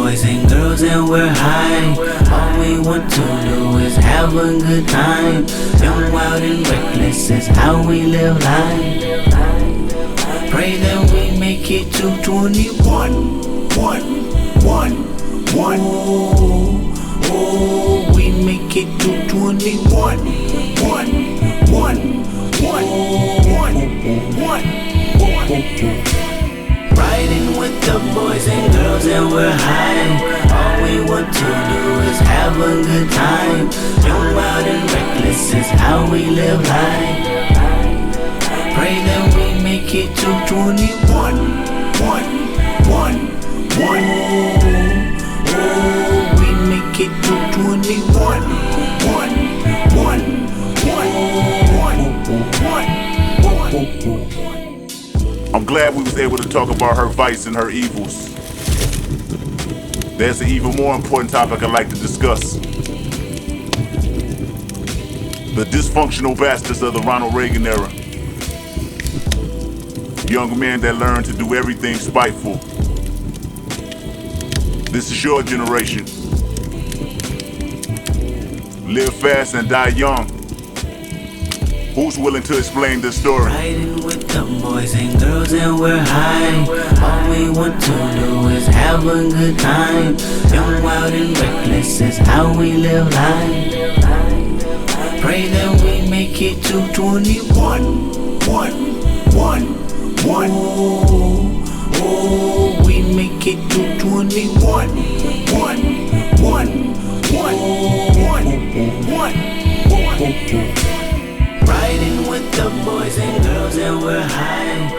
boys and girls and we're high. All we want to do is have a good time. Young, wild and reckless is how we live life. Pray that we make it to 21. Oh, we make it to 21. Riding with the boys and girls and we're high. All we want to do is have a good time. Young, wild and reckless is how we live life. Pray that we make it to 21. Oh, we make it to 21. I'm glad we was able to talk about her vice and her evils. There's an even more important topic I'd like to discuss. The dysfunctional bastards of the Ronald Reagan era. Young men that learn to do everything spiteful. This is your generation. Live fast and die young. Who's willing to explain this story? Riding with the boys and girls and we're high. All we want to do is have a good time. Young, wild and reckless is how we live life. Pray that we make it to 21. Oh, we make it to 21. Riding with the boys and girls and we're high.